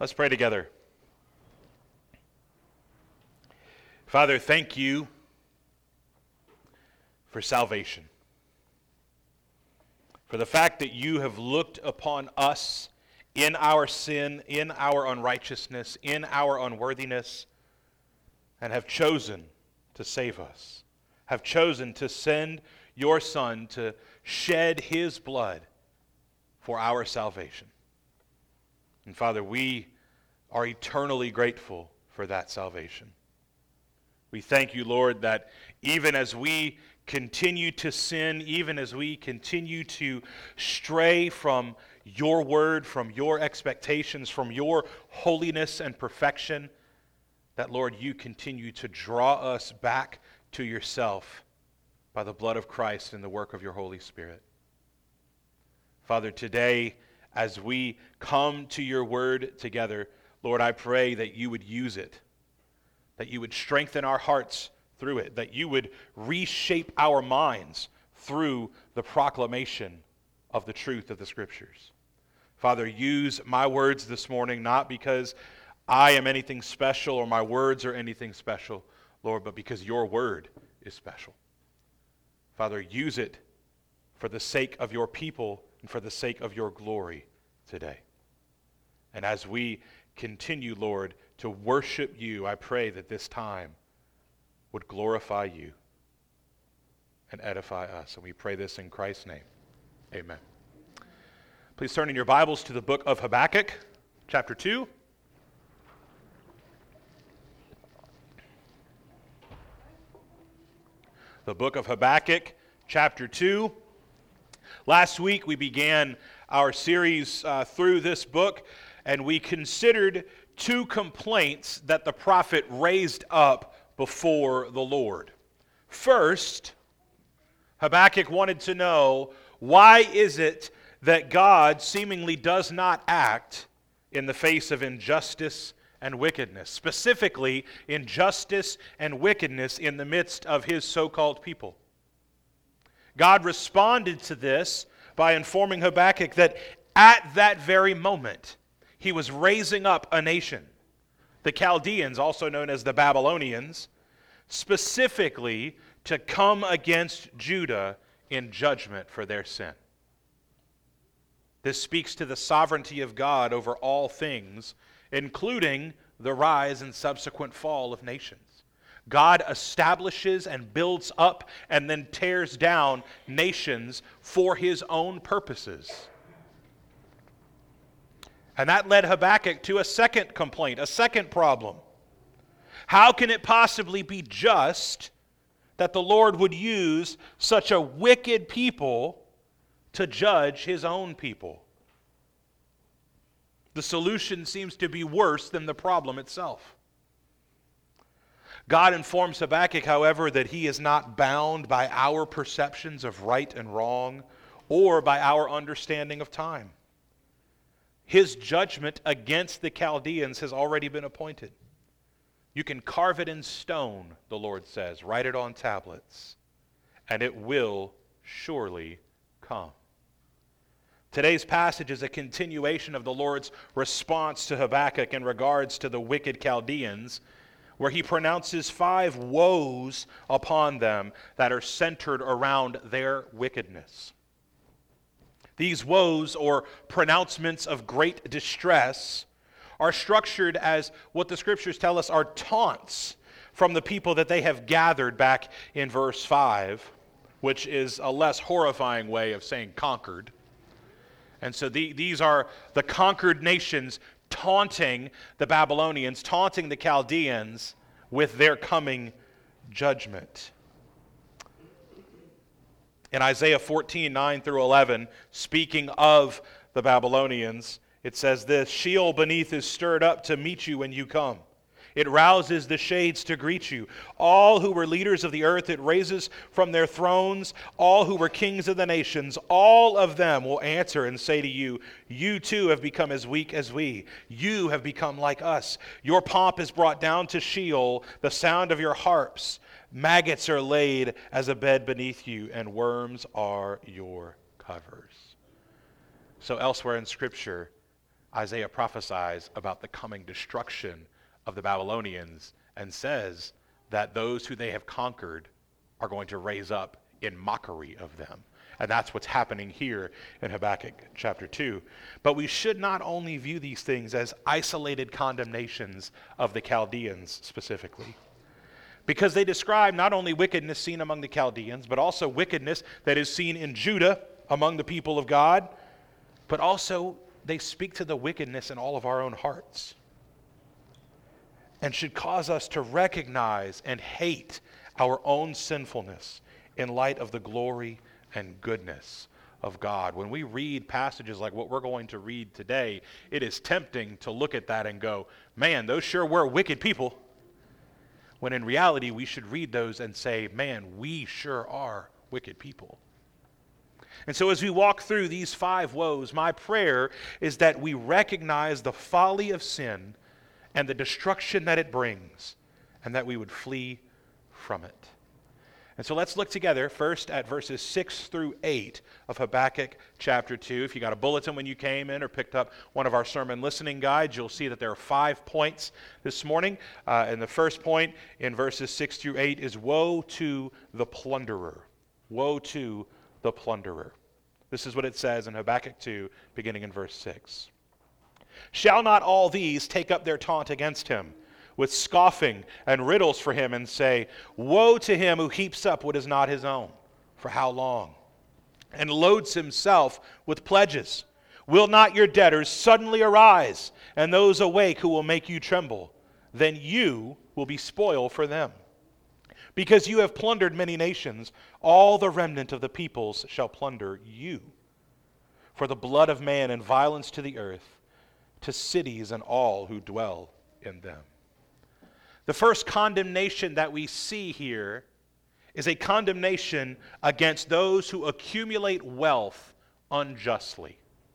Let's pray together. Father, thank you for salvation. For the fact that you have looked upon us in our sin, in our unrighteousness, in our unworthiness, and have chosen to save us. Have chosen to send your Son to shed his blood for our salvation. And Father, we are eternally grateful for that salvation. We thank you, Lord, that even as we continue to sin, even as we continue to stray from your word, from your expectations, from your holiness and perfection, that, Lord, you continue to draw us back to yourself by the blood of Christ and the work of your Holy Spirit. Father, today, as we come to your word together, Lord, I pray that you would use it, that you would strengthen our hearts through it, that you would reshape our minds through the proclamation of the truth of the Scriptures. Father, use my words this morning, not because I am anything special or my words are anything special, Lord, but because your word is special. Father, use it for the sake of your people and for the sake of your glory today. And as we continue, Lord, to worship you, I pray that this time would glorify you and edify us. And we pray this in Christ's name. Amen. Please turn in your Bibles to the book of Habakkuk, chapter 2. The book of Habakkuk, chapter 2. Last week we began our series through this book, and we considered two complaints that the prophet raised up before the Lord. First, Habakkuk wanted to know, why is it that God seemingly does not act in the face of injustice and wickedness, specifically injustice and wickedness in the midst of his so-called people? God responded to this by informing Habakkuk that at that very moment, he was raising up a nation, the Chaldeans, also known as the Babylonians, specifically to come against Judah in judgment for their sin. This speaks to the sovereignty of God over all things, including the rise and subsequent fall of nations. God establishes and builds up and then tears down nations for his own purposes. And that led Habakkuk to a second complaint, a second problem. How can it possibly be just that the Lord would use such a wicked people to judge his own people? The solution seems to be worse than the problem itself. God informs Habakkuk, however, that he is not bound by our perceptions of right and wrong or by our understanding of time. His judgment against the Chaldeans has already been appointed. You can carve it in stone, the Lord says, write it on tablets, and it will surely come. Today's passage is a continuation of the Lord's response to Habakkuk in regards to the wicked Chaldeans, where he pronounces 5 woes upon them that are centered around their wickedness. These woes, or pronouncements of great distress, are structured as what the Scriptures tell us are taunts from the people that they have gathered back in verse 5, which is a less horrifying way of saying conquered. And so these are the conquered nations taunting the Babylonians, taunting the Chaldeans with their coming judgment. In Isaiah 14, 9 through 11, speaking of the Babylonians, it says this: Sheol beneath is stirred up to meet you when you come. It rouses the shades to greet you. All who were leaders of the earth it raises from their thrones. All who were kings of the nations, all of them will answer and say to you, you too have become as weak as we. You have become like us. Your pomp is brought down to Sheol, the sound of your harps. Maggots are laid as a bed beneath you, and worms are your covers. So elsewhere in Scripture, Isaiah prophesies about the coming destruction of the Babylonians and says that those who they have conquered are going to raise up in mockery of them. And that's what's happening here in Habakkuk chapter 2. But we should not only view these things as isolated condemnations of the Chaldeans specifically, because they describe not only wickedness seen among the Chaldeans, but also wickedness that is seen in Judah among the people of God, but also they speak to the wickedness in all of our own hearts and should cause us to recognize and hate our own sinfulness in light of the glory and goodness of God. When we read passages like what we're going to read today, it is tempting to look at that and go, man, those sure were wicked people. When in reality, we should read those and say, man, we sure are wicked people. And so as we walk through these 5 woes, my prayer is that we recognize the folly of sin and the destruction that it brings, and that we would flee from it. And so let's look together first at verses 6 through 8 of Habakkuk chapter 2. If you got a bulletin when you came in or picked up one of our sermon listening guides, you'll see that there are 5 points this morning. And the first point in verses 6 through 8 is woe to the plunderer. Woe to the plunderer. This is what it says in Habakkuk 2, beginning in verse 6. Shall not all these take up their taunt against him, with scoffing and riddles for him, and say, woe to him who heaps up what is not his own? For how long? And loads himself with pledges. Will not your debtors suddenly arise, and those awake who will make you tremble? Then you will be spoil for them. Because you have plundered many nations, all the remnant of the peoples shall plunder you. For the blood of man and violence to the earth, to cities and all who dwell in them. The first condemnation that we see here is a condemnation against those who accumulate wealth unjustly.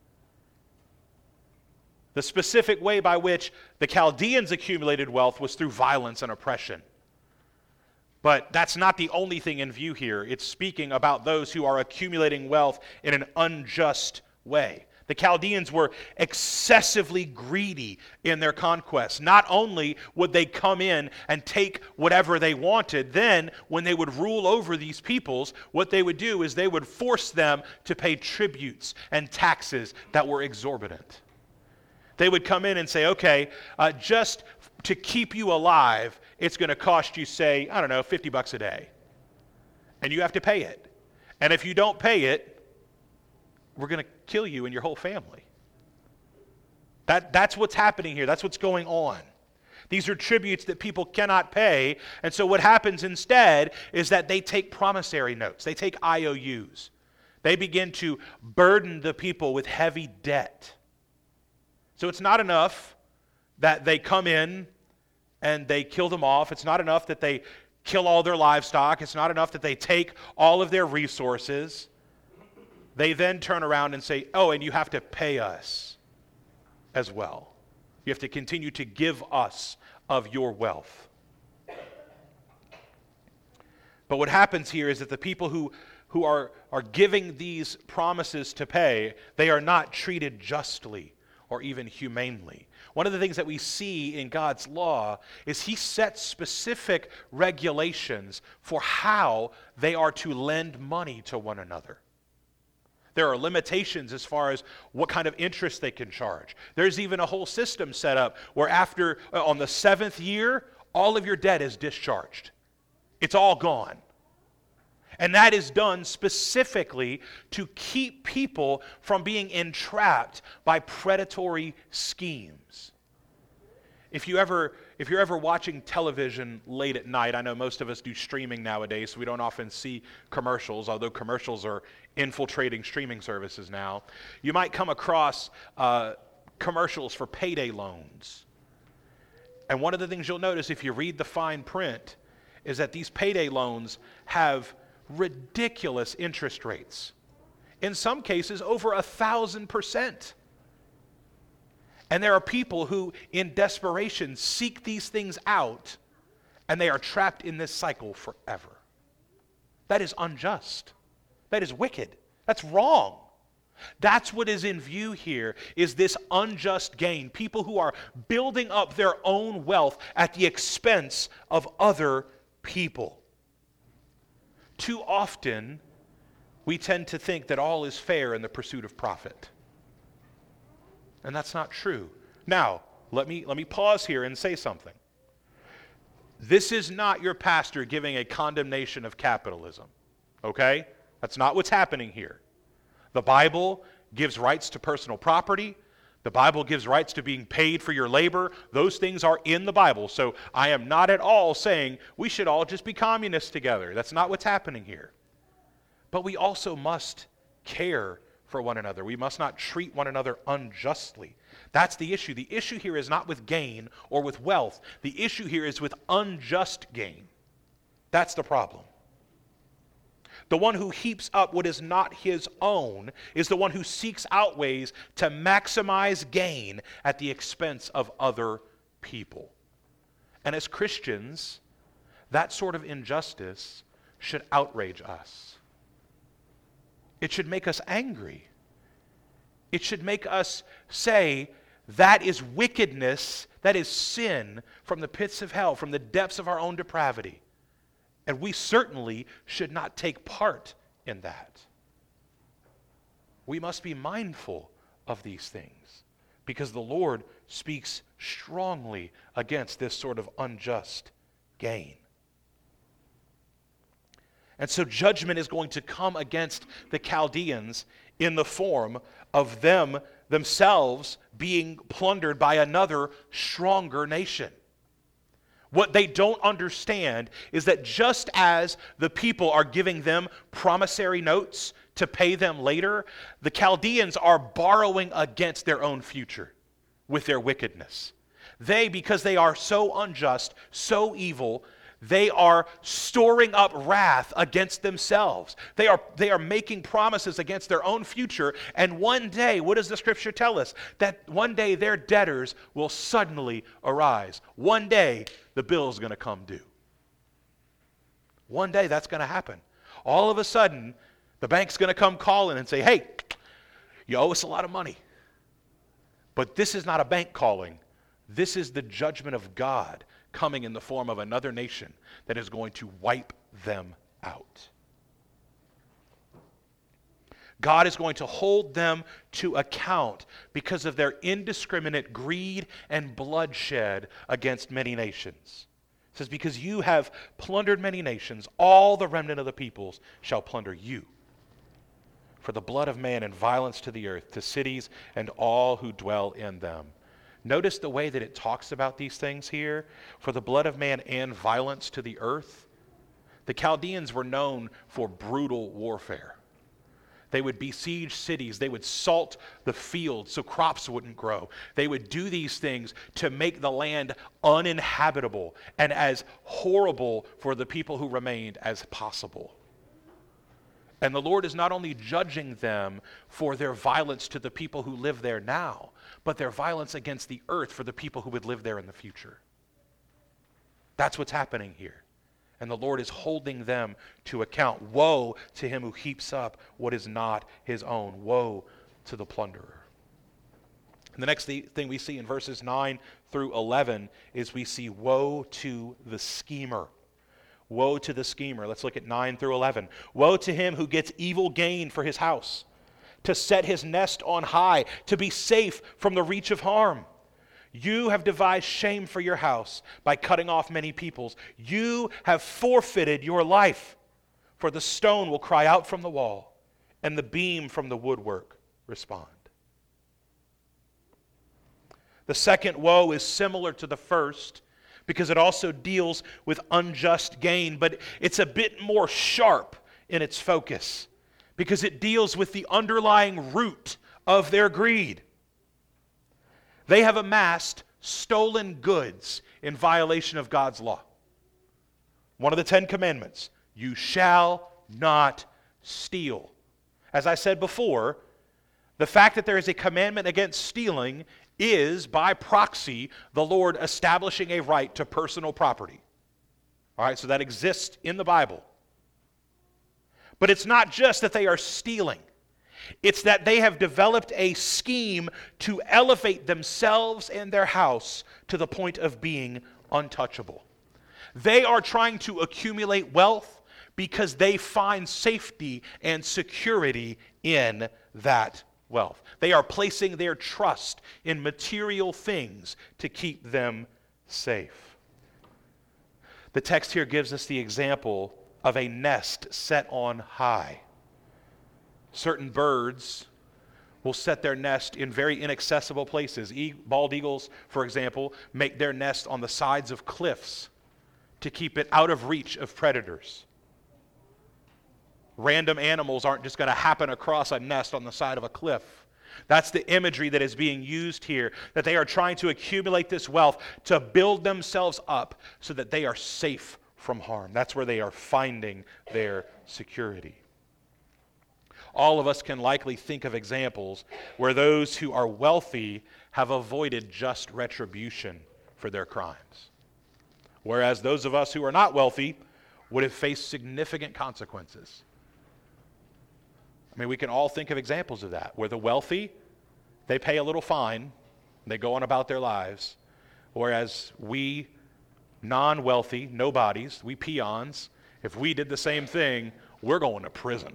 The specific way by which the Chaldeans accumulated wealth was through violence and oppression. But that's not the only thing in view here. It's speaking about those who are accumulating wealth in an unjust way. The Chaldeans were excessively greedy in their conquests. Not only would they come in and take whatever they wanted, then when they would rule over these peoples, what they would do is they would force them to pay tributes and taxes that were exorbitant. They would come in and say, okay, just to keep you alive, it's going to cost you, say, I don't know, $50 a day. And you have to pay it. And if you don't pay it, we're going to kill you and your whole family. That's what's happening here. That's what's going on. These are tributes that people cannot pay. And so what happens instead is that they take promissory notes. They take IOUs. They begin to burden the people with heavy debt. So it's not enough that they come in and they kill them off. It's not enough that they kill all their livestock. It's not enough that they take all of their resources. They then turn around and say, oh, and you have to pay us as well. You have to continue to give us of your wealth. But what happens here is that the people who are giving these promises to pay, they are not treated justly or even humanely. One of the things that we see in God's law is He sets specific regulations for how they are to lend money to one another. There are limitations as far as what kind of interest they can charge. There's even a whole system set up where after, on the 7th year, all of your debt is discharged. It's all gone. And that is done specifically to keep people from being entrapped by predatory schemes. If you're ever watching television late at night, I know most of us do streaming nowadays, so we don't often see commercials, although commercials are infiltrating streaming services now. You might come across commercials for payday loans. And one of the things you'll notice if you read the fine print is that these payday loans have ridiculous interest rates. In some cases, over 1,000%. And there are people who, in desperation, seek these things out, and they are trapped in this cycle forever. That is unjust. That is wicked. That's wrong. That's what is in view here, is this unjust gain. People who are building up their own wealth at the expense of other people. Too often, we tend to think that all is fair in the pursuit of profit. And that's not true. Now, let me pause here and say something. This is not your pastor giving a condemnation of capitalism, okay? That's not what's happening here. The Bible gives rights to personal property. The Bible gives rights to being paid for your labor. Those things are in the Bible. So I am not at all saying we should all just be communists together. That's not what's happening here. But we also must care for one another. We must not treat one another unjustly. That's the issue. The issue here is not with gain or with wealth. The issue here is with unjust gain. That's the problem. The one who heaps up what is not his own is the one who seeks out ways to maximize gain at the expense of other people. And as Christians, that sort of injustice should outrage us. It should make us angry. It should make us say, that is wickedness, that is sin from the pits of hell, from the depths of our own depravity. And we certainly should not take part in that. We must be mindful of these things because the Lord speaks strongly against this sort of unjust gain. And so judgment is going to come against the Chaldeans in the form of them themselves being plundered by another stronger nation. What they don't understand is that just as the people are giving them promissory notes to pay them later, the Chaldeans are borrowing against their own future with their wickedness. They, because they are so unjust, so evil, they are storing up wrath against themselves. They are making promises against their own future, and one day, what does the Scripture tell us? That one day their debtors will suddenly arise. One day, the bill is going to come due. One day, that's going to happen. All of a sudden, the bank's going to come calling and say, hey, you owe us a lot of money. But this is not a bank calling. This is the judgment of God coming in the form of another nation that is going to wipe them out. God is going to hold them to account because of their indiscriminate greed and bloodshed against many nations. It says, because you have plundered many nations, all the remnant of the peoples shall plunder you. For the blood of man and violence to the earth, to cities and all who dwell in them. Notice the way that it talks about these things here. For the blood of man and violence to the earth. The Chaldeans were known for brutal warfare. They would besiege cities. They would salt the fields so crops wouldn't grow. They would do these things to make the land uninhabitable and as horrible for the people who remained as possible. And the Lord is not only judging them for their violence to the people who live there now, but their violence against the earth for the people who would live there in the future. That's what's happening here. And the Lord is holding them to account. Woe to him who heaps up what is not his own. Woe to the plunderer. And the next thing we see in verses 9 through 11 is we see woe to the schemer. Woe to the schemer. Let's look at 9 through 11. Woe to him who gets evil gain for his house, to set his nest on high, to be safe from the reach of harm. You have devised shame for your house by cutting off many peoples. You have forfeited your life, for the stone will cry out from the wall, and the beam from the woodwork respond. The second woe is similar to the first, because it also deals with unjust gain, but it's a bit more sharp in its focus, because it deals with the underlying root of their greed. They have amassed stolen goods in violation of God's law. One of the 10 commandments, you shall not steal. As I said before, the fact that there is a commandment against stealing is, by proxy, the Lord establishing a right to personal property. All right, so that exists in the Bible. But it's not just that they are stealing. It's that they have developed a scheme to elevate themselves and their house to the point of being untouchable. They are trying to accumulate wealth because they find safety and security in that wealth. They are placing their trust in material things to keep them safe. The text here gives us the example of a nest set on high. Certain birds will set their nest in very inaccessible places. Bald eagles, for example, make their nest on the sides of cliffs to keep it out of reach of predators. Random animals aren't just going to happen across a nest on the side of a cliff. That's the imagery that is being used here, that they are trying to accumulate this wealth to build themselves up so that they are safe from harm. That's where they are finding their security. All of us can likely think of examples where those who are wealthy have avoided just retribution for their crimes, whereas those of us who are not wealthy would have faced significant consequences. I mean, we can all think of examples of that, where the wealthy, they pay a little fine, they go on about their lives, whereas we non-wealthy, nobodies, we peons, if we did the same thing, we're going to prison.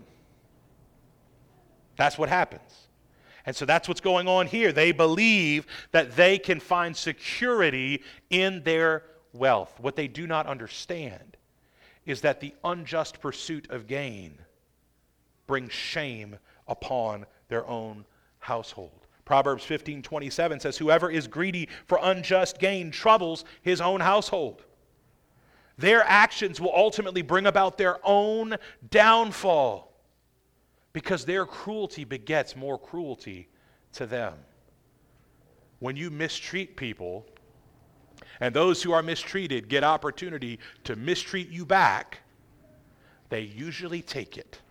That's what happens. And so that's what's going on here. They believe that they can find security in their wealth. What they do not understand is that the unjust pursuit of gain brings shame upon their own household. Proverbs 15:27 says, "Whoever is greedy for unjust gain troubles his own household." Their actions will ultimately bring about their own downfall because their cruelty begets more cruelty to them. When you mistreat people, and those who are mistreated get opportunity to mistreat you back, they usually take it.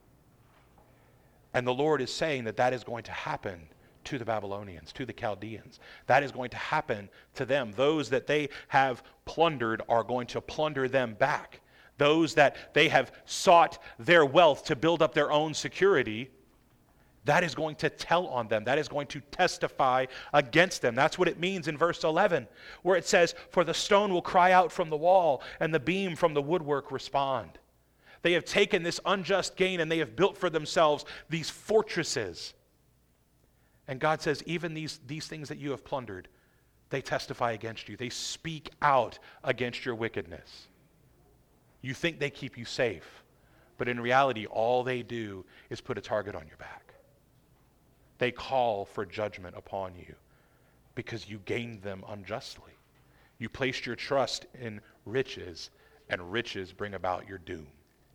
And the Lord is saying that that is going to happen to the Babylonians, to the Chaldeans. That is going to happen to them. Those that they have plundered are going to plunder them back. Those that they have sought their wealth to build up their own security, that is going to tell on them. That is going to testify against them. That's what it means in verse 11, where it says, "For the stone will cry out from the wall, and the beam from the woodwork respond." They have taken this unjust gain and they have built for themselves these fortresses. And God says, even these things that you have plundered, they testify against you. They speak out against your wickedness. You think they keep you safe, but in reality, all they do is put a target on your back. They call for judgment upon you because you gained them unjustly. You placed your trust in riches, and riches bring about your doom.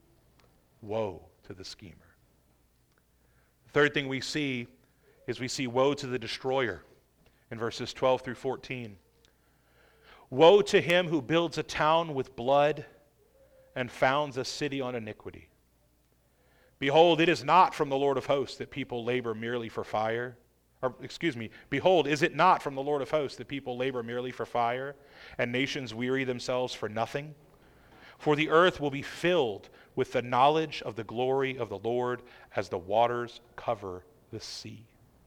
Woe to the schemer. The third thing we see is we see woe to the destroyer in verses 12 through 14. Woe to him who builds a town with blood and founds a city on iniquity. Behold, it is not from the Lord of hosts that people labor merely for fire. Behold, is it not from the Lord of hosts that people labor merely for fire, and nations weary themselves for nothing? For the earth will be filled with the knowledge of the glory of the Lord as the waters cover the sea.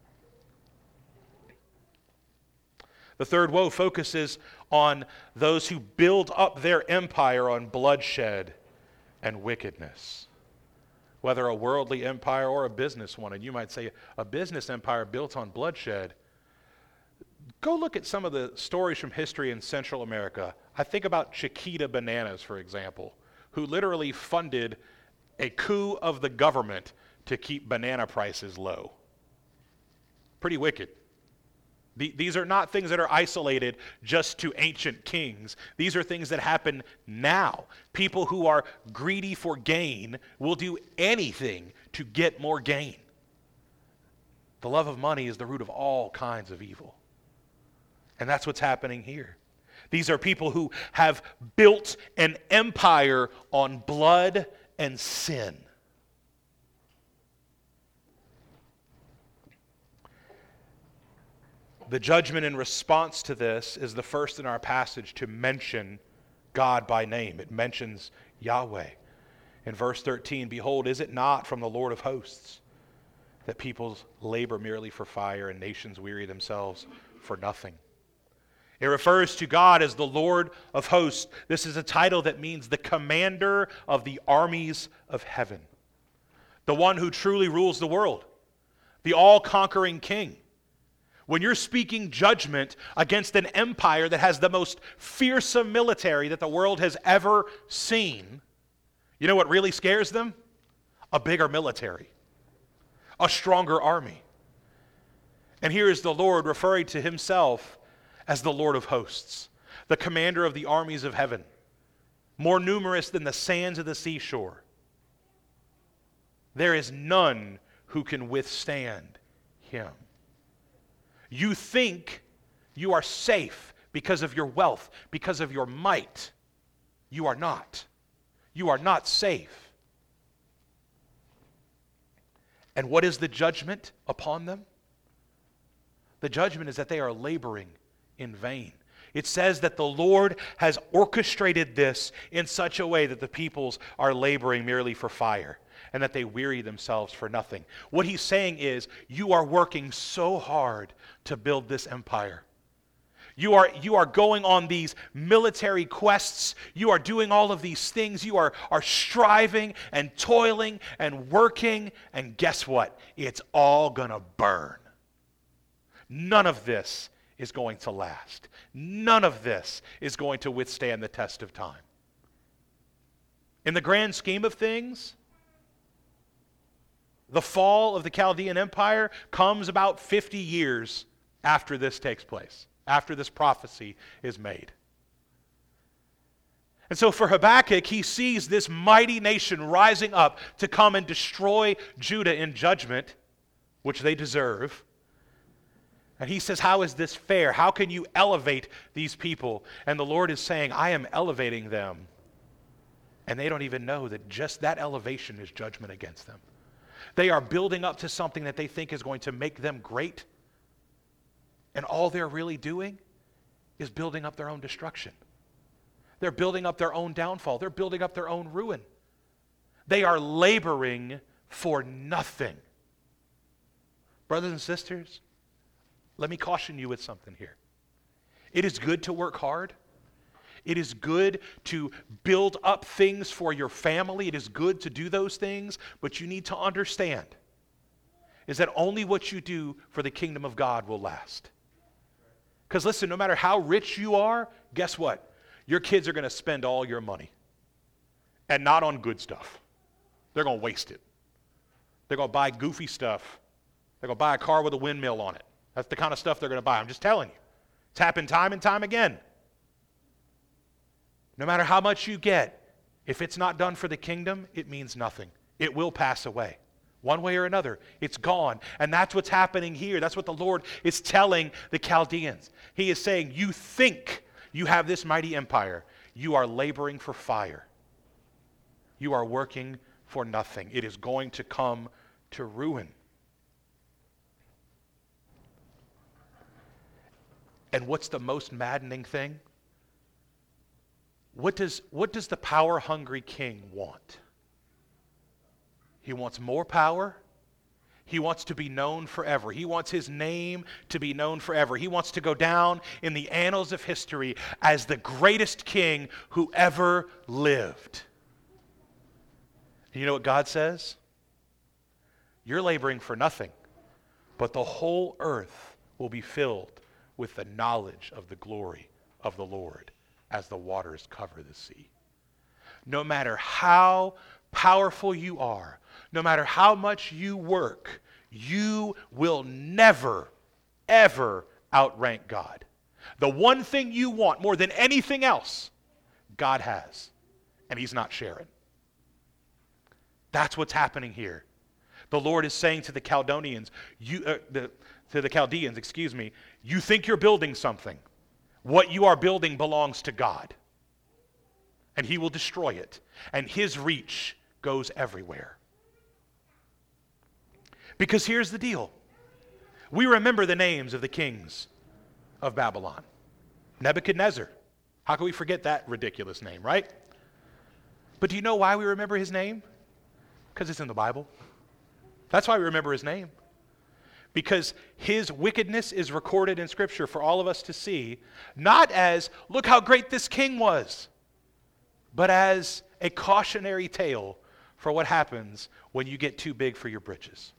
The third woe focuses on those who build up their empire on bloodshed and wickedness. Whether a worldly empire or a business one, and you might say a business empire built on bloodshed. Go look at some of the stories from history in Central America. I think about Chiquita Bananas, for example, who literally funded a coup of the government to keep banana prices low. Pretty wicked. These are not things that are isolated just to ancient kings. These are things that happen now. People who are greedy for gain will do anything to get more gain. The love of money is the root of all kinds of evil. And that's what's happening here. These are people who have built an empire on blood and sin. The judgment in response to this is the first in our passage to mention God by name. It mentions Yahweh. In verse 13, behold, is it not from the Lord of hosts that peoples labor merely for fire and nations weary themselves for nothing. It refers to God as the Lord of hosts. This is a title that means the commander of the armies of heaven, the one who truly rules the world, the all-conquering king. When you're speaking judgment against an empire that has the most fearsome military that the world has ever seen, you know what really scares them? A bigger military, a stronger army. And here is the Lord referring to himself as the Lord of hosts, the commander of the armies of heaven, more numerous than the sands of the seashore. There is none who can withstand him. You think you are safe because of your wealth, because of your might. You are not. You are not safe. And what is the judgment upon them? The judgment is that they are laboring in vain. It says that the Lord has orchestrated this in such a way that the peoples are laboring merely for fire and that they weary themselves for nothing. What he's saying is, you are working so hard to build this empire. You are going on these military quests. You are doing all of these things. You are striving and toiling and working. And guess what? It's all going to burn. None of this is going to last. None of this is going to withstand the test of time. In the grand scheme of things, the fall of the Chaldean Empire comes about 50 years after this takes place, after this prophecy is made. And so for Habakkuk, he sees this mighty nation rising up to come and destroy Judah in judgment, which they deserve. And he says, how is this fair? How can you elevate these people? And the Lord is saying, I am elevating them. And they don't even know that just that elevation is judgment against them. They are building up to something that they think is going to make them great. And all they're really doing is building up their own destruction. They're building up their own downfall. They're building up their own ruin. They are laboring for nothing. Brothers and sisters, let me caution you with something here. It is good to work hard. It is good to build up things for your family. It is good to do those things, but you need to understand is that only what you do for the kingdom of God will last. Because listen, no matter how rich you are, guess what? Your kids are going to spend all your money. And not on good stuff. They're going to waste it. They're going to buy goofy stuff. They're going to buy a car with a windmill on it. That's the kind of stuff they're going to buy. I'm just telling you. It's happened time and time again. No matter how much you get, if it's not done for the kingdom, it means nothing. It will pass away. One way or another, it's gone. And that's what's happening here. That's what the Lord is telling the Chaldeans. He is saying, you think you have this mighty empire. You are laboring for fire. You are working for nothing. It is going to come to ruin. And what's the most maddening thing? What does the power-hungry king want? He wants more power. He wants to be known forever. He wants his name to be known forever. He wants to go down in the annals of history as the greatest king who ever lived. And you know what God says? You're laboring for nothing, but the whole earth will be filled with the knowledge of the glory of the Lord as the waters cover the sea. No matter how powerful you are, no matter how much you work, you will never, ever outrank God. The one thing you want more than anything else, God has, and he's not sharing. That's what's happening here. The Lord is saying to the Chaldeans, you think you're building something. What you are building belongs to God. And he will destroy it. And his reach goes everywhere. Because here's the deal. We remember the names of the kings of Babylon. Nebuchadnezzar. How can we forget that ridiculous name, right? But do you know why we remember his name? Because it's in the Bible. That's why we remember his name. Because his wickedness is recorded in Scripture for all of us to see, not as, look how great this king was, but as a cautionary tale for what happens when you get too big for your britches.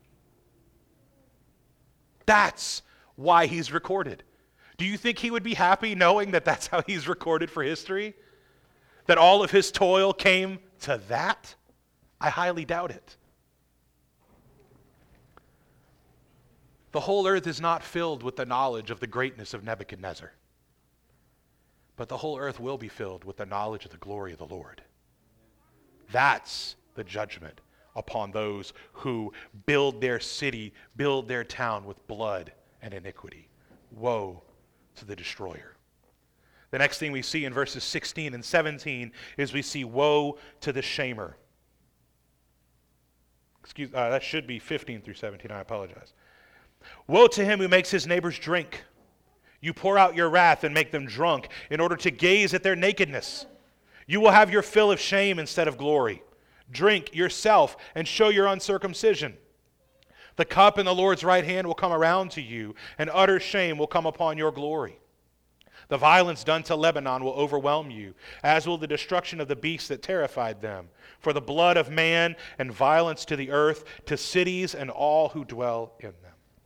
That's why he's recorded. Do you think he would be happy knowing that that's how he's recorded for history? That all of his toil came to that? I highly doubt it. The whole earth is not filled with the knowledge of the greatness of Nebuchadnezzar, but the whole earth will be filled with the knowledge of the glory of the Lord. That's the judgment upon those who build their city, build their town with blood and iniquity. Woe to the destroyer. The next thing we see in verses 16 and 17 is we see woe to the shamer. That should be 15 through 17. I apologize. Woe to him who makes his neighbors drink. You pour out your wrath and make them drunk in order to gaze at their nakedness. You will have your fill of shame instead of glory. Drink yourself and show your uncircumcision. The cup in the Lord's right hand will come around to you, and utter shame will come upon your glory. The violence done to Lebanon will overwhelm you, as will the destruction of the beasts that terrified them. For the blood of man and violence to the earth, to cities and all who dwell in them.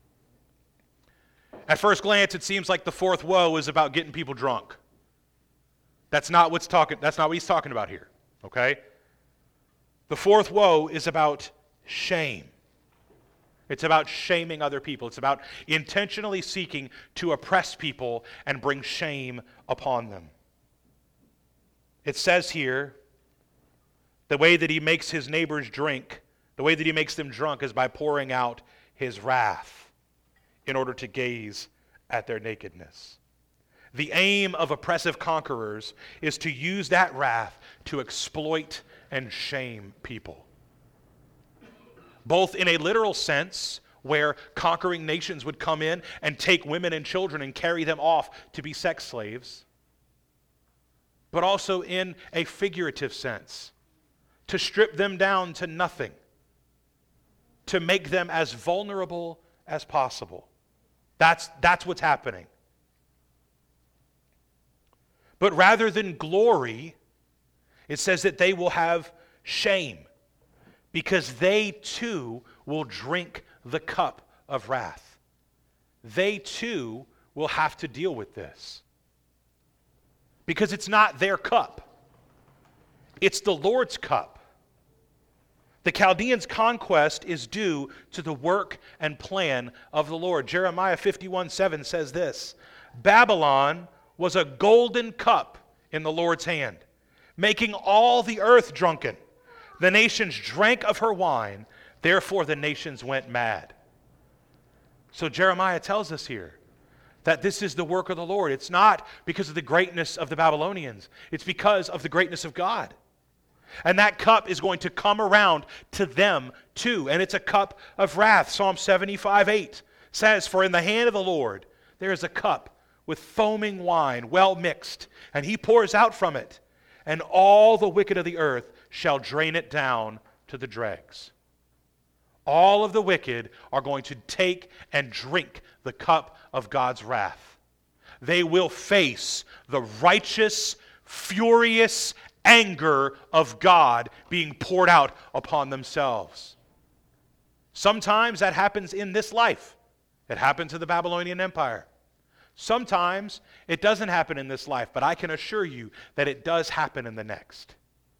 At first glance, it seems like the fourth woe is about getting people drunk. That's not what he's talking about here, okay? The fourth woe is about shame. It's about shaming other people. It's about intentionally seeking to oppress people and bring shame upon them. It says here, the way that he makes his neighbors drink, the way that he makes them drunk is by pouring out his wrath in order to gaze at their nakedness. The aim of oppressive conquerors is to use that wrath to exploit and shame people. Both in a literal sense, where conquering nations would come in and take women and children and carry them off to be sex slaves, but also in a figurative sense, to strip them down to nothing, to make them as vulnerable as possible. That's what's happening. But rather than glory, it says that they will have shame, because they too will drink the cup of wrath. They too will have to deal with this. Because it's not their cup. It's the Lord's cup. The Chaldeans' conquest is due to the work and plan of the Lord. Jeremiah 51:7 says this, Babylon was a golden cup in the Lord's hand, making all the earth drunken. The nations drank of her wine, therefore the nations went mad. So Jeremiah tells us here that this is the work of the Lord. It's not because of the greatness of the Babylonians. It's because of the greatness of God. And that cup is going to come around to them too. And it's a cup of wrath. Psalm 75:8 says, For in the hand of the Lord there is a cup with foaming wine, well mixed, and he pours out from it, and all the wicked of the earth shall drain it down to the dregs. All of the wicked are going to take and drink the cup of God's wrath. They will face the righteous, furious anger of God being poured out upon themselves. Sometimes that happens in this life. It happened to the Babylonian Empire. Sometimes it doesn't happen in this life, but I can assure you that it does happen in the next.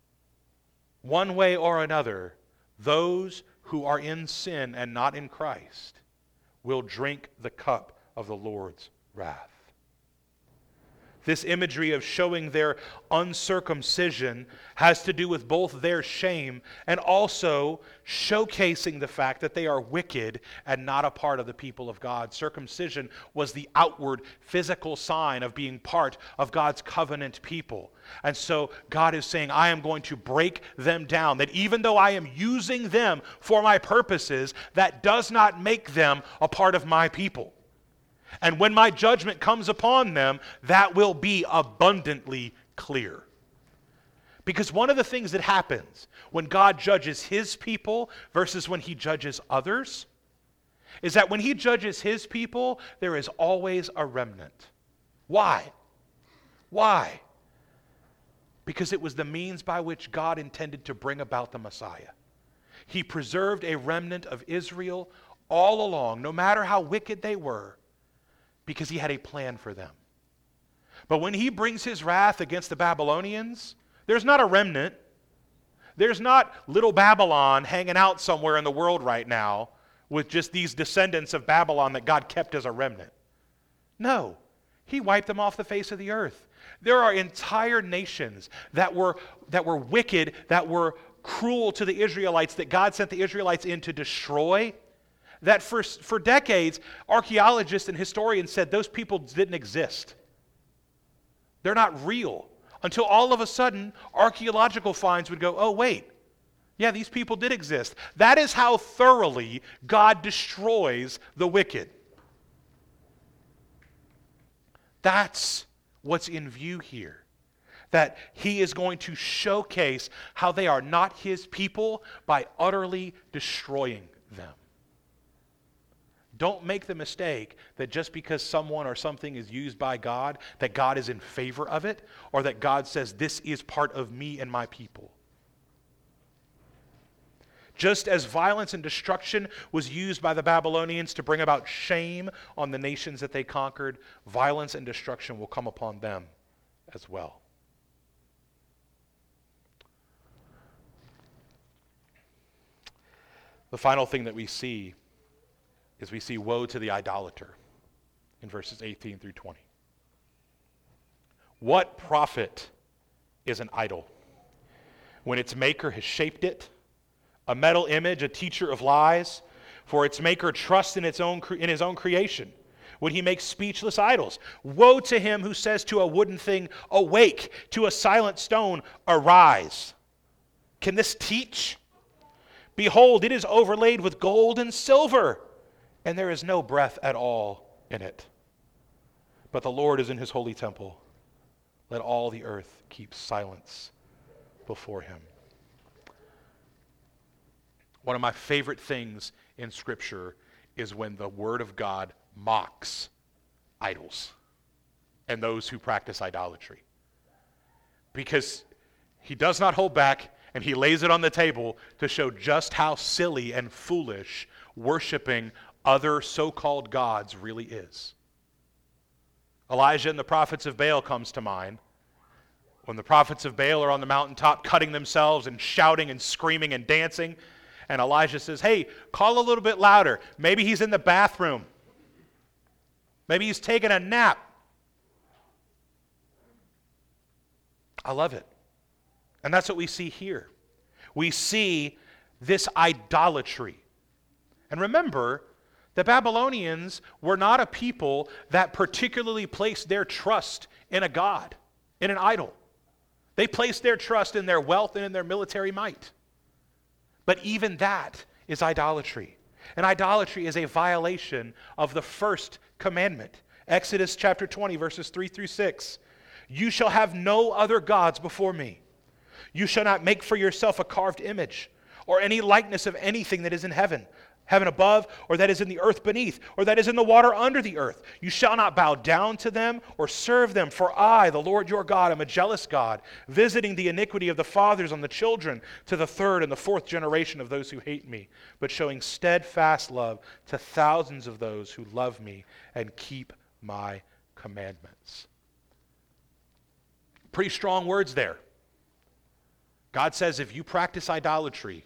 One way or another, those who are in sin and not in Christ will drink the cup of the Lord's wrath. This imagery of showing their uncircumcision has to do with both their shame and also showcasing the fact that they are wicked and not a part of the people of God. Circumcision was the outward physical sign of being part of God's covenant people. And so God is saying, I am going to break them down. That even though I am using them for my purposes, that does not make them a part of my people. And when my judgment comes upon them, that will be abundantly clear. Because one of the things that happens when God judges his people versus when he judges others is that when he judges his people, there is always a remnant. Why? Why? Because it was the means by which God intended to bring about the Messiah. He preserved a remnant of Israel all along, no matter how wicked they were, because he had a plan for them. But when he brings his wrath against the Babylonians, there's not a remnant. There's not little Babylon hanging out somewhere in the world right now with just these descendants of Babylon that God kept as a remnant. No, he wiped them off the face of the earth. There are entire nations that were wicked, that were cruel to the Israelites, that God sent the Israelites in to destroy, that for decades, archaeologists and historians said those people didn't exist. They're not real. Until all of a sudden, archaeological finds would go, oh, wait, yeah, these people did exist. That is how thoroughly God destroys the wicked. That's what's in view here. That he is going to showcase how they are not his people by utterly destroying them. Don't make the mistake that just because someone or something is used by God, that God is in favor of it, or that God says, this is part of me and my people. Just as violence and destruction was used by the Babylonians to bring about shame on the nations that they conquered, violence and destruction will come upon them as well. The final thing that we see is we see woe to the idolater in verses 18 through 20. What profit is an idol when its maker has shaped it, a metal image, a teacher of lies? For its maker trusts in his own creation when he makes speechless idols. Woe to him who says to a wooden thing, awake, to a silent stone, arise. Can this teach? Behold, it is overlaid with gold and silver, and there is no breath at all in it. But the Lord is in his holy temple. Let all the earth keep silence before him. One of my favorite things in Scripture is when the Word of God mocks idols and those who practice idolatry. Because he does not hold back, and he lays it on the table to show just how silly and foolish worshiping other so-called gods really is. Elijah and the prophets of Baal comes to mind. When the prophets of Baal are on the mountaintop cutting themselves and shouting and screaming and dancing, and Elijah says, hey, call a little bit louder. Maybe he's in the bathroom. Maybe he's taking a nap. I love it. And that's what we see here. We see this idolatry. And remember, the Babylonians were not a people that particularly placed their trust in a god, in an idol. They placed their trust in their wealth and in their military might. But even that is idolatry. And idolatry is a violation of the first commandment. Exodus chapter 20, verses 3 through 6. You shall have no other gods before me. You shall not make for yourself a carved image, or any likeness of anything that is in heaven above, or that is in the earth beneath, or that is in the water under the earth. You shall not bow down to them or serve them, for I, the Lord your God, am a jealous God, visiting the iniquity of the fathers on the children to the third and the fourth generation of those who hate me, but showing steadfast love to thousands of those who love me and keep my commandments. Pretty strong words there. God says if you practice idolatry,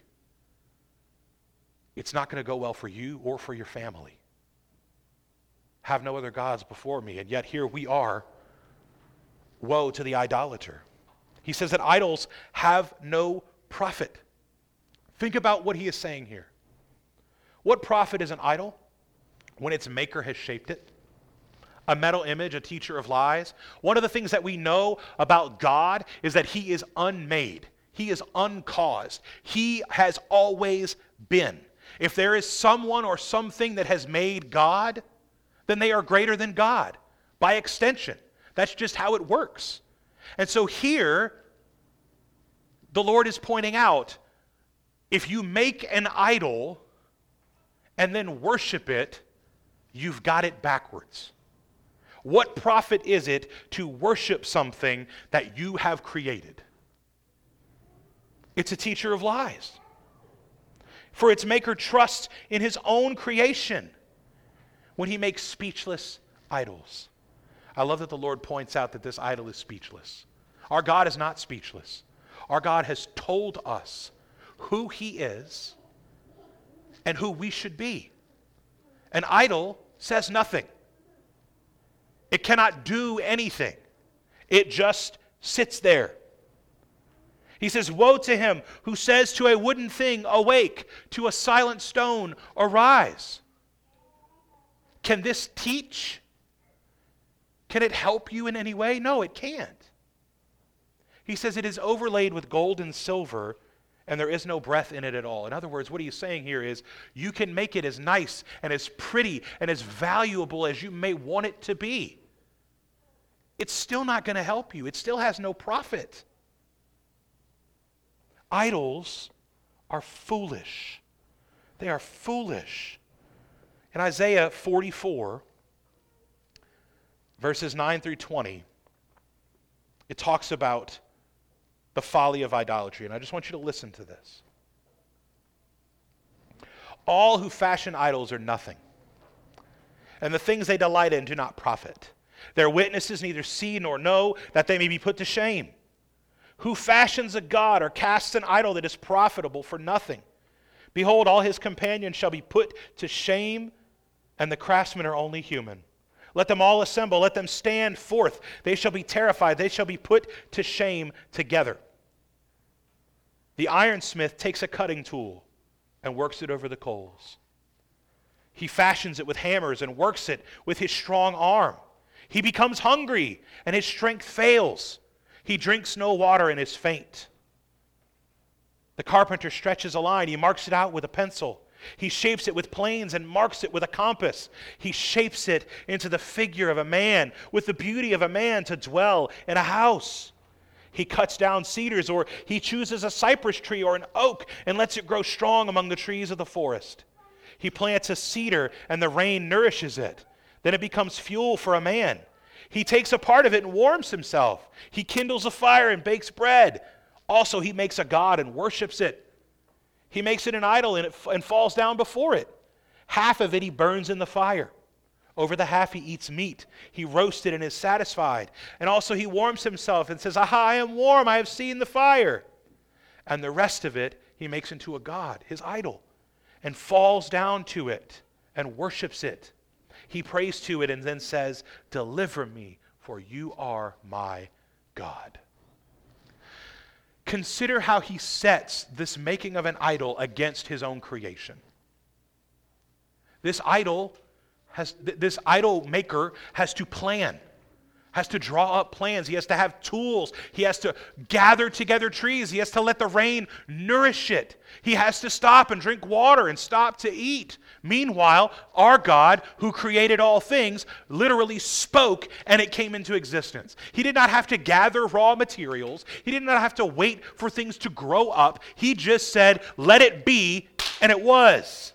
it's not going to go well for you or for your family. Have no other gods before me. And yet here we are. Woe to the idolater. He says that idols have no profit. Think about what he is saying here. What profit is an idol when its maker has shaped it? A metal image, a teacher of lies. One of the things that we know about God is that he is unmade. He is uncaused. He has always been. If there is someone or something that has made God, then they are greater than God by extension. That's just how it works. And so here, the Lord is pointing out, if you make an idol and then worship it, you've got it backwards. What profit is it to worship something that you have created? It's a teacher of lies. For its maker trusts in his own creation when he makes speechless idols. I love that the Lord points out that this idol is speechless. Our God is not speechless. Our God has told us who he is and who we should be. An idol says nothing. It cannot do anything. It just sits there. He says, woe to him who says to a wooden thing, awake, to a silent stone, arise. Can this teach? Can it help you in any way? No, it can't. He says it is overlaid with gold and silver, and there is no breath in it at all. In other words, what he's saying here is, you can make it as nice and as pretty and as valuable as you may want it to be. It's still not going to help you. It still has no profit. Idols are foolish. They are foolish. In Isaiah 44, verses 9 through 20, it talks about the folly of idolatry. And I just want you to listen to this. All who fashion idols are nothing, and the things they delight in do not profit. Their witnesses neither see nor know, that they may be put to shame. Who fashions a god or casts an idol that is profitable for nothing? Behold, all his companions shall be put to shame, and the craftsmen are only human. Let them all assemble, let them stand forth. They shall be terrified, they shall be put to shame together. The ironsmith takes a cutting tool and works it over the coals. He fashions it with hammers and works it with his strong arm. He becomes hungry, and his strength fails. He drinks no water and is faint. The carpenter stretches a line. He marks it out with a pencil. He shapes it with planes and marks it with a compass. He shapes it into the figure of a man, with the beauty of a man to dwell in a house. He cuts down cedars, or he chooses a cypress tree or an oak and lets it grow strong among the trees of the forest. He plants a cedar, and the rain nourishes it. Then it becomes fuel for a man. He takes a part of it and warms himself. He kindles a fire and bakes bread. Also, he makes a god and worships it. He makes it an idol and falls down before it. Half of it he burns in the fire. Over the half he eats meat. He roasts it and is satisfied. And also he warms himself and says, aha, I am warm, I have seen the fire. And the rest of it he makes into a god, his idol, and falls down to it and worships it. He prays to it and then says, deliver me, for you are my God. Consider how he sets this making of an idol against his own creation. This idol maker has to plan, has to draw up plans. He has to have tools. He has to gather together trees. He has to let the rain nourish it. He has to stop and drink water and stop to eat. Meanwhile, our God, who created all things, literally spoke and it came into existence. He did not have to gather raw materials. He did not have to wait for things to grow up. He just said, let it be, and it was.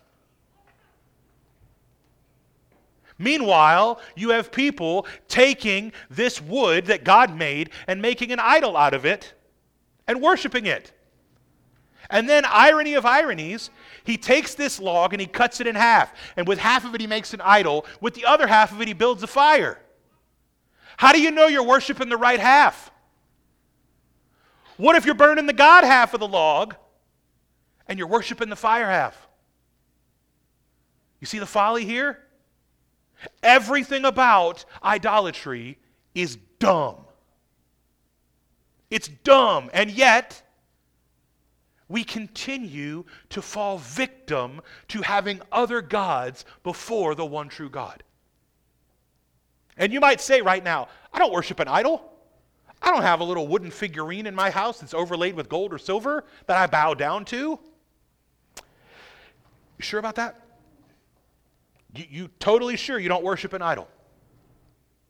Meanwhile, you have people taking this wood that God made and making an idol out of it and worshiping it. And then, irony of ironies, he takes this log and he cuts it in half. And with half of it he makes an idol. With the other half of it he builds a fire. How do you know you're worshiping the right half? What if you're burning the God half of the log and you're worshiping the fire half? You see the folly here? Everything about idolatry is dumb. It's dumb, and yet we continue to fall victim to having other gods before the one true God. And you might say right now, I don't worship an idol. I don't have a little wooden figurine in my house that's overlaid with gold or silver that I bow down to. You sure about that? You totally sure you don't worship an idol?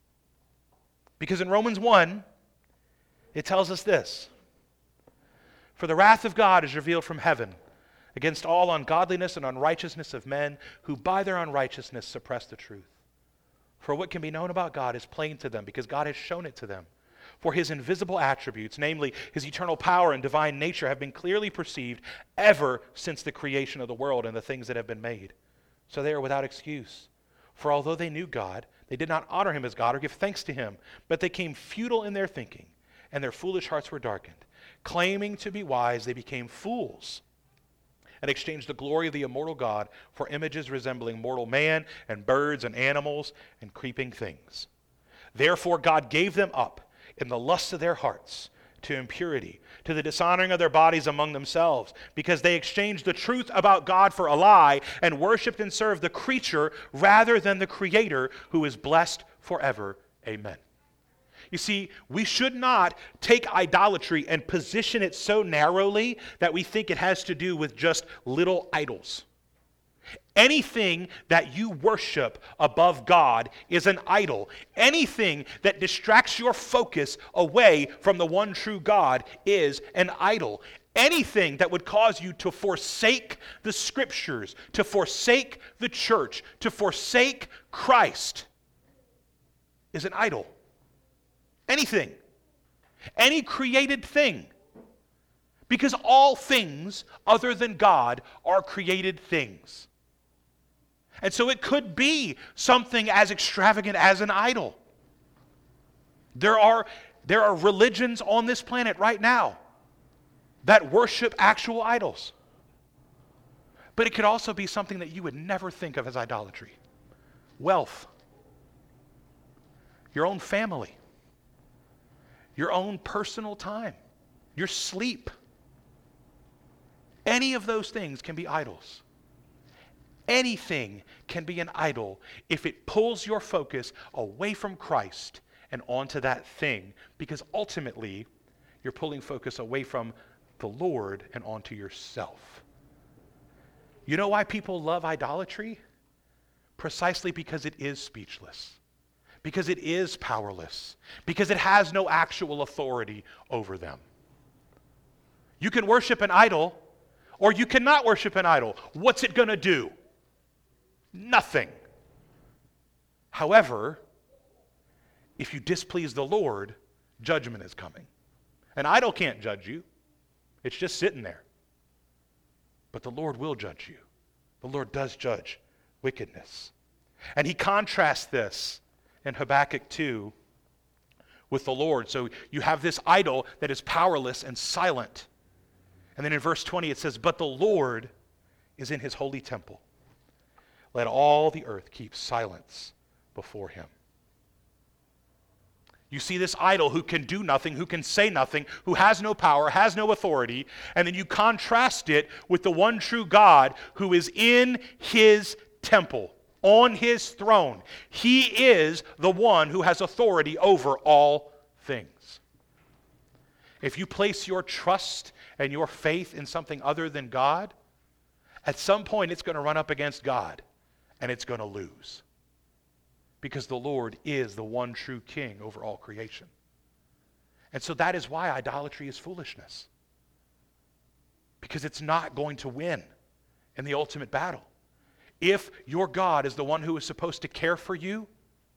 Because in Romans 1, it tells us this. For the wrath of God is revealed from heaven against all ungodliness and unrighteousness of men who by their unrighteousness suppress the truth. For what can be known about God is plain to them, because God has shown it to them. For his invisible attributes, namely his eternal power and divine nature, have been clearly perceived ever since the creation of the world and the things that have been made. So they are without excuse. For although they knew God, they did not honor him as God or give thanks to him, but they became futile in their thinking, and their foolish hearts were darkened. Claiming to be wise, they became fools and exchanged the glory of the immortal God for images resembling mortal man and birds and animals and creeping things. Therefore God gave them up in the lusts of their hearts to impurity, to the dishonoring of their bodies among themselves, because they exchanged the truth about God for a lie and worshipped and served the creature rather than the Creator, who is blessed forever. Amen. You see, we should not take idolatry and position it so narrowly that we think it has to do with just little idols. Anything that you worship above God is an idol. Anything that distracts your focus away from the one true God is an idol. Anything that would cause you to forsake the Scriptures, to forsake the church, to forsake Christ is an idol. Anything. Any created thing. Because all things other than God are created things. And so it could be something as extravagant as an idol. There are religions on this planet right now that worship actual idols. But it could also be something that you would never think of as idolatry. Wealth. Your own family. Your own personal time. Your sleep. Any of those things can be idols. Anything can be an idol if it pulls your focus away from Christ and onto that thing, because ultimately you're pulling focus away from the Lord and onto yourself. You know why people love idolatry? Precisely because it is speechless, because it is powerless, because it has no actual authority over them. You can worship an idol, or you cannot worship an idol. What's it going to do? Nothing. However, if you displease the Lord, judgment is coming. An idol can't judge you. It's just sitting there. But the Lord will judge you. The Lord does judge wickedness. And he contrasts this in Habakkuk 2 with the Lord. So you have this idol that is powerless and silent. And then in verse 20 it says, "But the Lord is in his holy temple. Let all the earth keep silence before him." You see this idol who can do nothing, who can say nothing, who has no power, has no authority, and then you contrast it with the one true God who is in his temple, on his throne. He is the one who has authority over all things. If you place your trust and your faith in something other than God, at some point it's going to run up against God. And it's going to lose. Because the Lord is the one true King over all creation. And so that is why idolatry is foolishness. Because it's not going to win in the ultimate battle. If your God is the one who is supposed to care for you,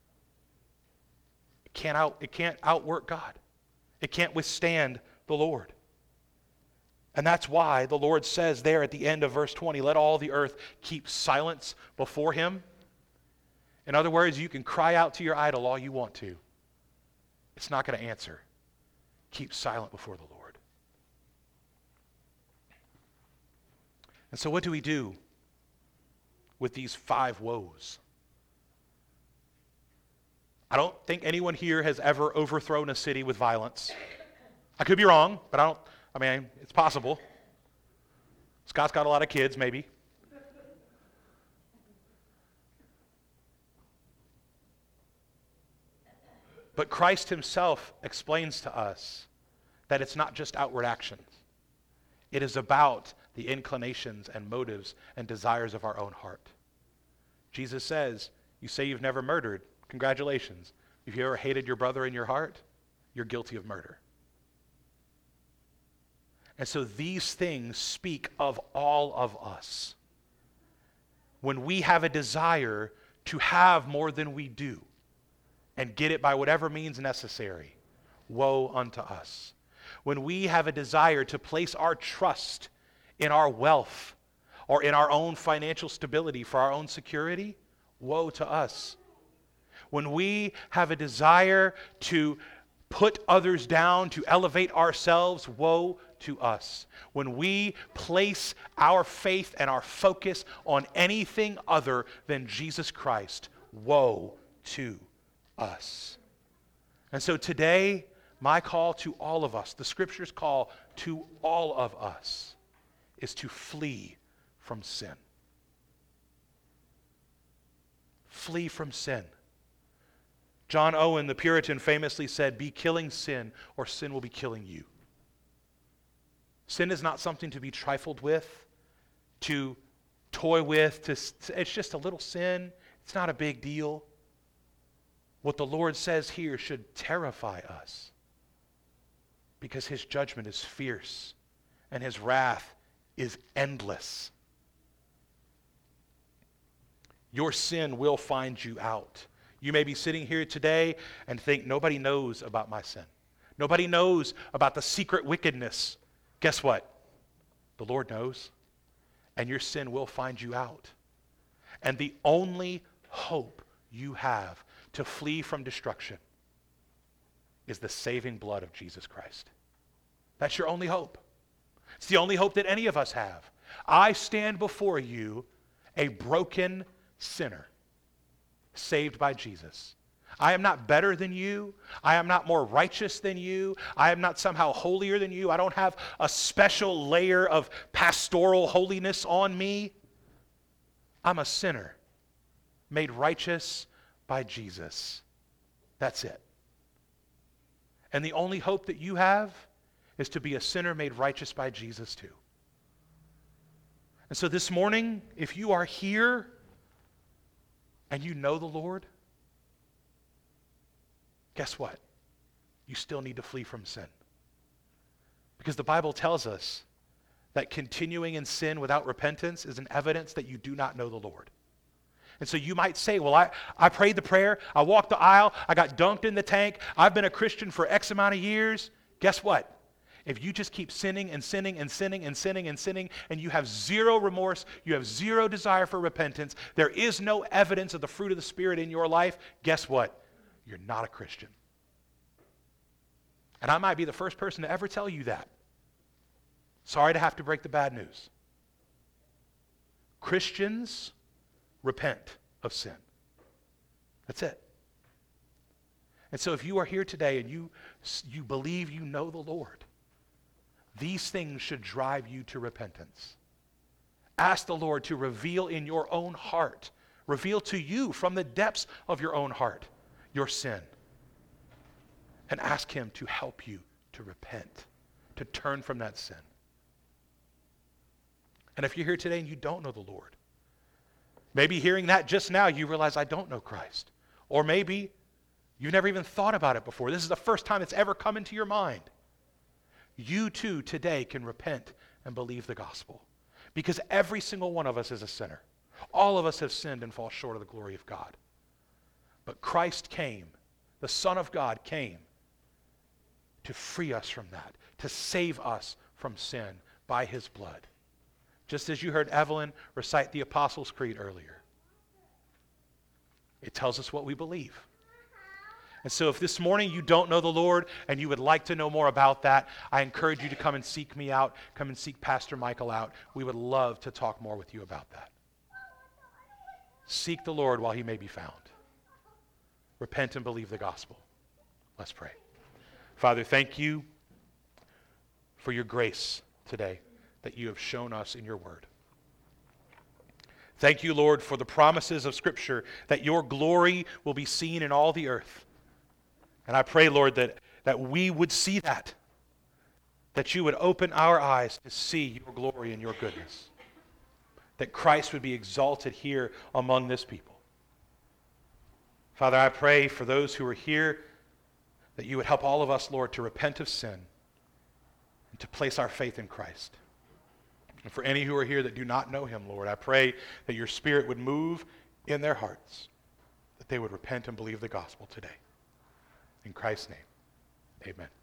it can't outwork God. It can't withstand the Lord. And that's why the Lord says there at the end of verse 20, "Let all the earth keep silence before him." In other words, you can cry out to your idol all you want to. It's not going to answer. Keep silent before the Lord. And so what do we do with these 5 woes? I don't think anyone here has ever overthrown a city with violence. I could be wrong, but it's possible. Scott's got a lot of kids, maybe. But Christ himself explains to us that it's not just outward actions. It is about the inclinations and motives and desires of our own heart. Jesus says, you say you've never murdered. Congratulations. If you ever hated your brother in your heart, you're guilty of murder. And so these things speak of all of us. When we have a desire to have more than we do and get it by whatever means necessary, woe unto us. When we have a desire to place our trust in our wealth or in our own financial stability for our own security, woe to us. When we have a desire to put others down, to elevate ourselves, woe to us. When we place our faith and our focus on anything other than Jesus Christ, woe to us. And so today, my call to all of us, the Scripture's call to all of us, is to flee from sin. Flee from sin. John Owen, the Puritan, famously said, "Be killing sin, or sin will be killing you." Sin is not something to be trifled with, to toy with. It's just a little sin. It's not a big deal. What the Lord says here should terrify us, because his judgment is fierce and his wrath is endless. Your sin will find you out. You may be sitting here today and think, nobody knows about my sin. Nobody knows about the secret wickedness. Guess what? The Lord knows, and your sin will find you out. And the only hope you have to flee from destruction is the saving blood of Jesus Christ. That's your only hope. It's the only hope that any of us have. I stand before you a broken sinner, saved by Jesus. I am not better than you. I am not more righteous than you. I am not somehow holier than you. I don't have a special layer of pastoral holiness on me. I'm a sinner made righteous by Jesus. That's it. And the only hope that you have is to be a sinner made righteous by Jesus too. And so this morning, if you are here and you know the Lord, guess what? You still need to flee from sin. Because the Bible tells us that continuing in sin without repentance is an evidence that you do not know the Lord. And so you might say, well, I prayed the prayer, I walked the aisle, I got dunked in the tank, I've been a Christian for X amount of years. Guess what? If you just keep sinning and sinning and sinning and sinning and sinning, and you have zero remorse, you have zero desire for repentance, there is no evidence of the fruit of the Spirit in your life, guess what? You're not a Christian. And I might be the first person to ever tell you that. Sorry to have to break the bad news. Christians repent of sin. That's it. And so if you are here today and you believe you know the Lord, these things should drive you to repentance. Ask the Lord to reveal in your own heart, reveal to you from the depths of your own heart, your sin. And ask him to help you to repent, to turn from that sin. And if you're here today and you don't know the Lord, maybe hearing that just now you realize, I don't know Christ. Or maybe you've never even thought about it before. This is the first time it's ever come into your mind. You too today can repent and believe the gospel. Because every single one of us is a sinner. All of us have sinned and fall short of the glory of God. But Christ came, the Son of God came to free us from that, to save us from sin by his blood. Just as you heard Evelyn recite the Apostles' Creed earlier. It tells us what we believe. And so if this morning you don't know the Lord and you would like to know more about that, I encourage you to come and seek me out, come and seek Pastor Michael out. We would love to talk more with you about that. Seek the Lord while he may be found. Repent and believe the gospel. Let's pray. Father, thank you for your grace today that you have shown us in your word. Thank you, Lord, for the promises of Scripture that your glory will be seen in all the earth. And I pray, Lord, that we would see that you would open our eyes to see your glory and your goodness, that Christ would be exalted here among this people. Father, I pray for those who are here that you would help all of us, Lord, to repent of sin and to place our faith in Christ. And for any who are here that do not know him, Lord, I pray that your Spirit would move in their hearts, that they would repent and believe the gospel today. In Christ's name, amen.